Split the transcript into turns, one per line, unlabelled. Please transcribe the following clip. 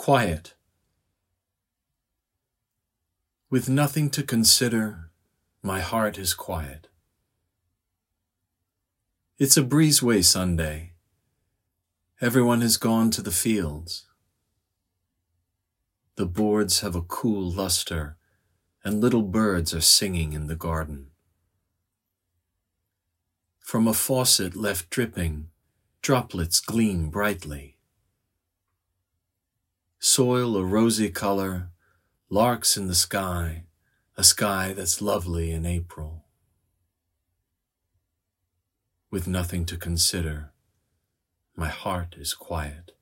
Quiet. With nothing to consider, my heart is quiet. It's a breezeway Sunday. Everyone has gone to the fields. The boards have a cool luster, and little birds are singing in the garden. From a faucet left dripping, droplets gleam brightly. Soil a rosy color, larks in the sky, a sky that's lovely in April. With nothing to consider, my heart is quiet.